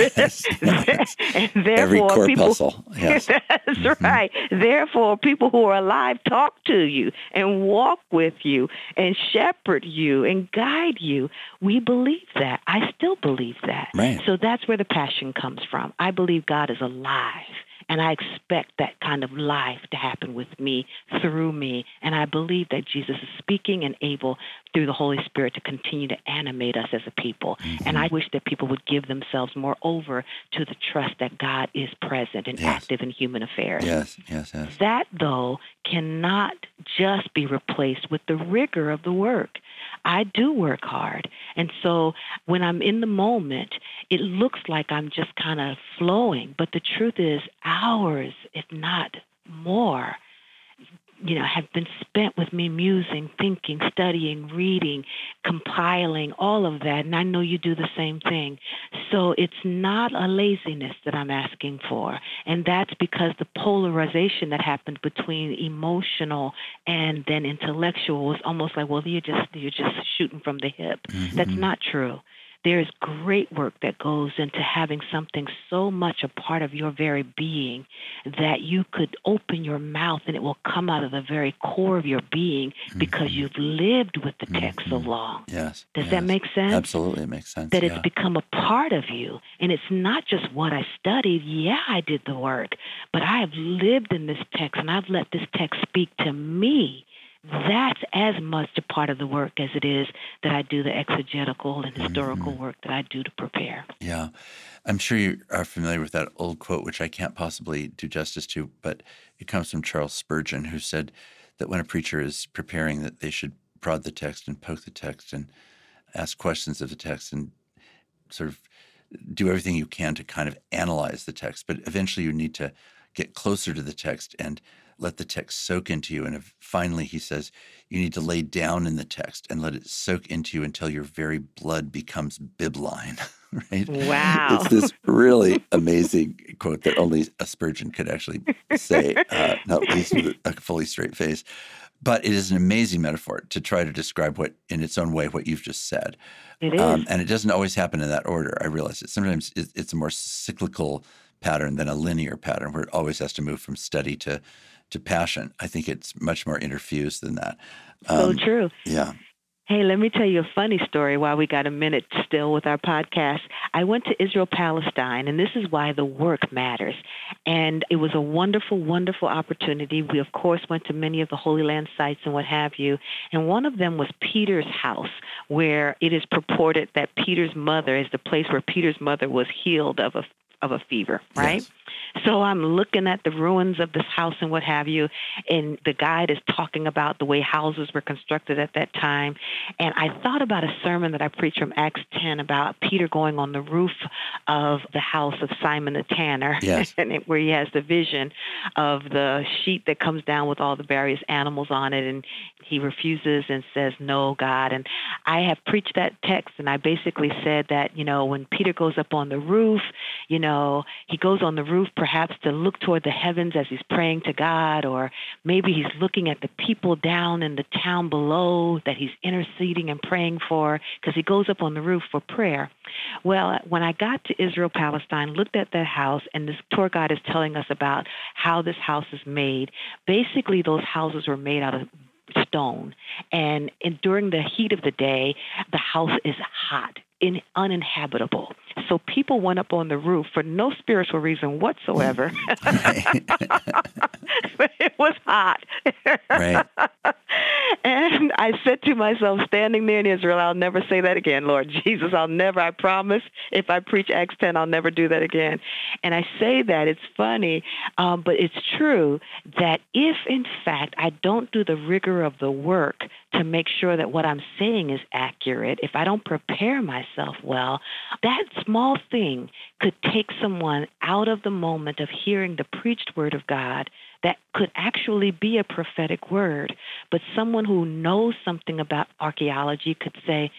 therefore, every people, corpuscle. Yes. That's mm-hmm. right. Therefore, people who are alive talk to you and walk with you and shepherd you and guide you. We believe that. I still believe that. Right. So that's where the passion comes from. I believe God is alive. And I expect that kind of life to happen with me, through me. And I believe that Jesus is speaking and able through the Holy Spirit to continue to animate us as a people. Mm-hmm. And I wish that people would give themselves more over to the trust that God is present and active in human affairs. Yes. That, though, cannot just be replaced with the rigor of the work. I do work hard. And so when I'm in the moment, it looks like I'm just kind of flowing. But the truth is, hours, if not more, have been spent with me musing, thinking, studying, reading, compiling, all of that. And I know you do the same thing. So it's not a laziness that I'm asking for. And that's because the polarization that happened between emotional and then intellectual was almost like, well, you're just shooting from the hip. Mm-hmm. That's not true. There's great work that goes into having something so much a part of your very being that you could open your mouth and it will come out of the very core of your being because you've lived with the text so long. Yes. Does that make sense? Absolutely, it makes sense. That it's become a part of you. And it's not just what I studied. Yeah, I did the work. But I have lived in this text and I've let this text speak to me. That's as much a part of the work as it is that I do the exegetical and historical work that I do to prepare. Yeah. I'm sure you are familiar with that old quote, which I can't possibly do justice to, but it comes from Charles Spurgeon, who said that when a preacher is preparing, that they should prod the text and poke the text and ask questions of the text and sort of do everything you can to kind of analyze the text. But eventually you need to get closer to the text and let the text soak into you. And finally, he says, you need to lay down in the text and let it soak into you until your very blood becomes bibline, right? Wow. It's this really amazing quote that only a Spurgeon could actually say, not least with a fully straight face. But it is an amazing metaphor to try to describe in its own way, what you've just said. It is. And it doesn't always happen in that order. I realize it. Sometimes it's a more cyclical pattern than a linear pattern where it always has to move from study to passion. I think it's much more interfused than that. So true. Yeah. Hey, let me tell you a funny story while we got a minute still with our podcast. I went to Israel, Palestine, and this is why the work matters. And it was a wonderful, wonderful opportunity. We, of course, went to many of the Holy Land sites and what have you. And one of them was Peter's house, where it is purported that Peter's mother is the place where Peter's mother was healed of a fever, right? Yes. So I'm looking at the ruins of this house and what have you, and the guide is talking about the way houses were constructed at that time. And I thought about a sermon that I preached from Acts 10 about Peter going on the roof of the house of Simon the tanner, yes. and where he has the vision of the sheet that comes down with all the various animals on it, and he refuses and says, no, God. And I have preached that text, and I basically said that, when Peter goes up on the roof, he goes on the roof roof perhaps to look toward the heavens as he's praying to God, or maybe he's looking at the people down in the town below that he's interceding and praying for, because he goes up on the roof for prayer. Well, when I got to Israel, Palestine, looked at that house, and this tour guide is telling us about how this house is made. Basically, those houses were made out of stone, and during the heat of the day, the house is hot and uninhabitable. So people went up on the roof for no spiritual reason whatsoever. It was hot. Right. And I said to myself, standing there in Israel, I'll never say that again, Lord Jesus. I promise, if I preach Acts 10, I'll never do that again. And I say that, it's funny, but it's true that if, in fact, I don't do the rigor of the work to make sure that what I'm saying is accurate, if I don't prepare myself well, that small thing could take someone out of the moment of hearing the preached word of God that could actually be a prophetic word. But someone who knows something about archaeology could say,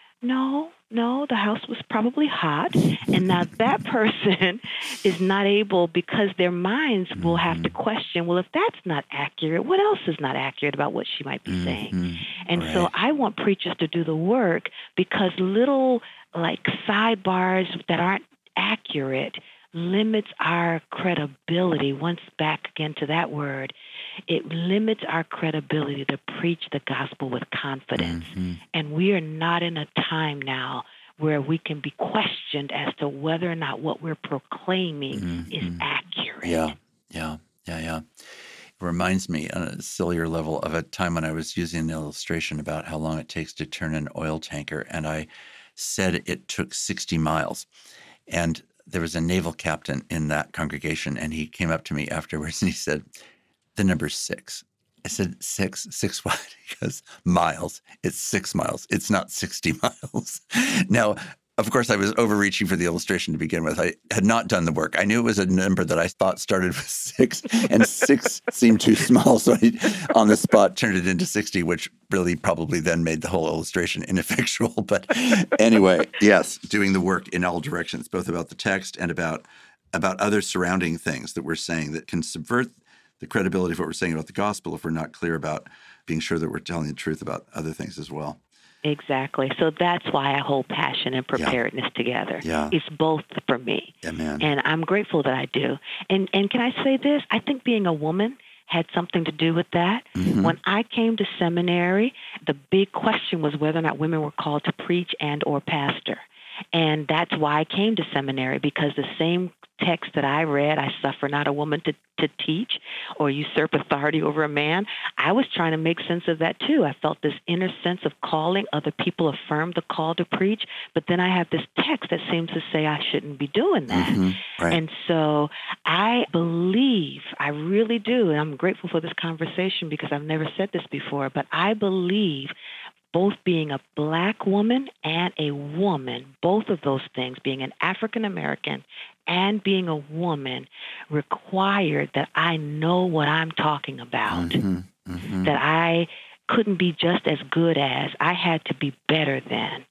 no, the house was probably hot. And now that person is not able, because their minds will have to question, well, if that's not accurate, what else is not accurate about what she might be saying? And so I want preachers to do the work, because little like sidebars that aren't accurate limits our credibility. Once back again to that word, it limits our credibility to preach the gospel with confidence. And we are not in a time now where we can be questioned as to whether or not what we're proclaiming is accurate. Yeah. It reminds me on a sillier level of a time when I was using an illustration about how long it takes to turn an oil tanker, and I said it took 60 miles. And there was a naval captain in that congregation, and he came up to me afterwards and he said, the number's 6. I said, 6? 6 what? He goes, miles. It's 6 miles. It's not 60 miles. Now, of course, I was overreaching for the illustration to begin with. I had not done the work. I knew it was a number that I thought started with 6, and 6 seemed too small. So I, on the spot, turned it into 60, which really probably then made the whole illustration ineffectual. But anyway, yes, doing the work in all directions, both about the text and about other surrounding things that we're saying that can subvert the credibility of what we're saying about the gospel if we're not clear about being sure that we're telling the truth about other things as well. Exactly. So that's why I hold passion and preparedness together. It's both for me. Amen. And I'm grateful that I do. And can I say this? I think being a woman had something to do with that. When I came to seminary, the big question was whether or not women were called to preach and or pastor. And that's why I came to seminary, because the same text that I read, I suffer not a woman to teach or usurp authority over a man, I was trying to make sense of that too. I felt this inner sense of calling. Other people affirmed the call to preach, but then I have this text that seems to say I shouldn't be doing that. Right. And so I believe, I really do, and I'm grateful for this conversation because I've never said this before, but I believe both being a black woman and a woman, both of those things, being an African American and being a woman, required that I know what I'm talking about, that I couldn't be just as good as, I had to be better than.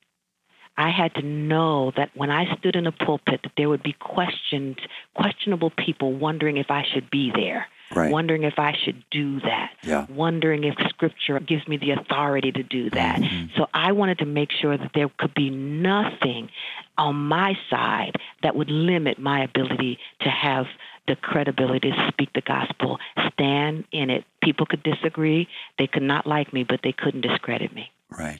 I had to know that when I stood in a pulpit that there would be questionable people wondering if I should be there. Right. Wondering if I should do that, wondering if Scripture gives me the authority to do that. So I wanted to make sure that there could be nothing on my side that would limit my ability to have the credibility to speak the gospel, stand in it. People could disagree. They could not like me, but they couldn't discredit me. Right.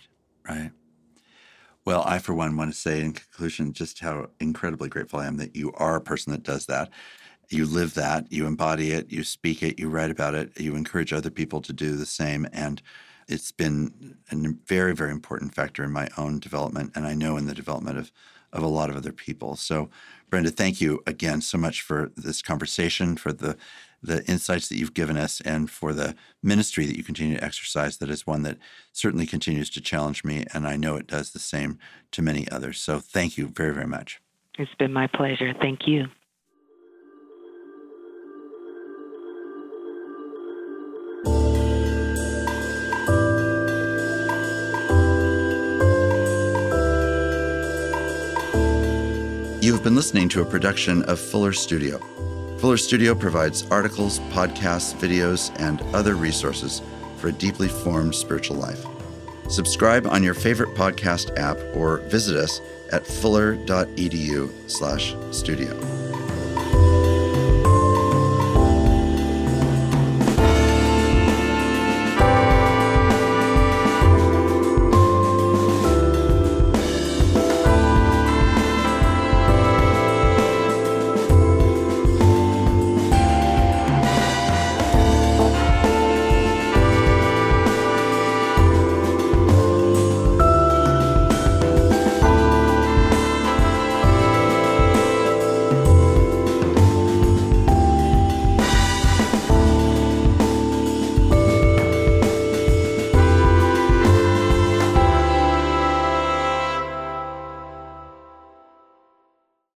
Well, I, for one, want to say in conclusion just how incredibly grateful I am that you are a person that does that. You live that, you embody it, you speak it, you write about it, you encourage other people to do the same. And it's been a very, very important factor in my own development, and I know in the development of a lot of other people. So, Brenda, thank you again so much for this conversation, for the insights that you've given us, and for the ministry that you continue to exercise. That is one that certainly continues to challenge me, and I know it does the same to many others. So thank you very, very much. It's been my pleasure. Thank you. You've been listening to a production of Fuller Studio. Fuller Studio provides articles, podcasts, videos, and other resources for a deeply formed spiritual life. Subscribe on your favorite podcast app or visit us at fuller.edu/studio.